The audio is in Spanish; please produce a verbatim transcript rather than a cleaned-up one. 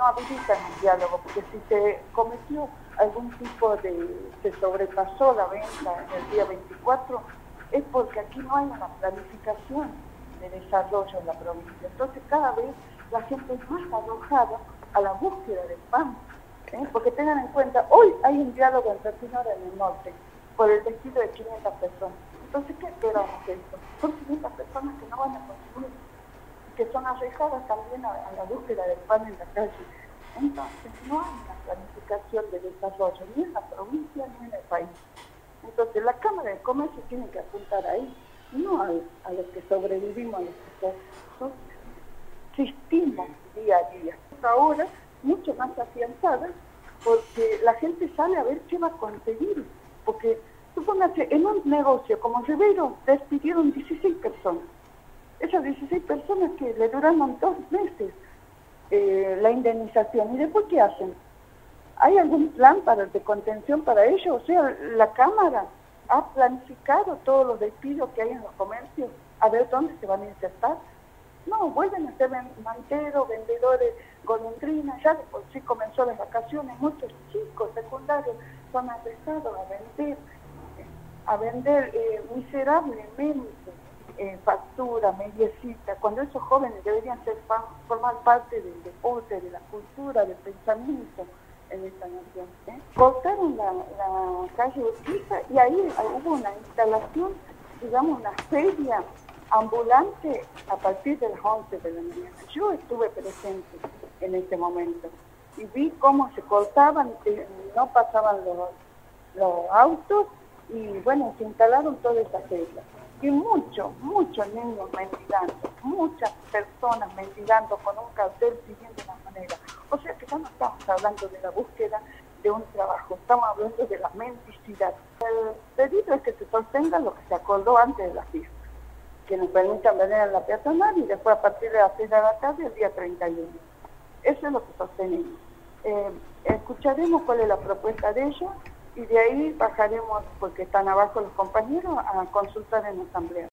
no habilitan el diálogo, porque si se cometió algún tipo de, se sobrepasó la venta en el día veinticuatro, es porque aquí no hay una planificación de desarrollo en la provincia. Entonces cada vez la gente es más arrojada a la búsqueda del pan, ¿eh? Porque tengan en cuenta, hoy hay un diálogo en Refinora en el norte, por el despido de quinientas personas. Entonces, ¿qué esperamos de esto? Son quinientas personas que no van a consumir, que son arriesgadas también a, a la búsqueda del pan en la calle. Entonces, no hay una planificación de desarrollo, ni en la provincia ni en el país. Entonces, la Cámara de Comercio tiene que apuntar ahí, no a, a los que sobrevivimos, a los que subsistimos día a día. Ahora, mucho más afianzada, porque la gente sale a ver qué va a conseguir. Porque, supóngase, en un negocio como Rivero despidieron dieciséis personas. Esas dieciséis personas que le duraron dos meses eh, la indemnización. ¿Y después qué hacen? ¿Hay algún plan para de contención para ellos? O sea, la Cámara ha planificado todos los despidos que hay en los comercios, a ver dónde se van a insertar. No, vuelven a ser manteros, vendedores, golondrinas, ya de por sí comenzó las vacaciones, muchos chicos secundarios son arrestados a vender, a vender eh, miserablemente eh, factura, mediecita, cuando esos jóvenes deberían ser, formar parte del deporte, de la cultura, del pensamiento en esta nación. ¿eh? Cortaron la, la calle Urquiza y ahí hubo una instalación, digamos, una feria ambulante a partir de las once de la mañana. Yo estuve presente en ese momento y vi cómo se cortaban, eh, no pasaban los, los autos y bueno, se instalaron todas esas ferias. Y muchos, muchos niños mendigando, muchas personas mendigando con un cartel pidiendo una manera. O sea que ya no estamos hablando de la búsqueda de un trabajo, estamos hablando de la mendicidad. El pedido es que se sostenga lo que se acordó antes de la fiesta, que nos permitan venir a la peatonal y después a partir de las seis de la tarde el día treinta y uno. Eso es lo que sostenemos. Eh, escucharemos cuál es la propuesta de ellos y de ahí bajaremos, porque están abajo los compañeros, a consultar en la asamblea.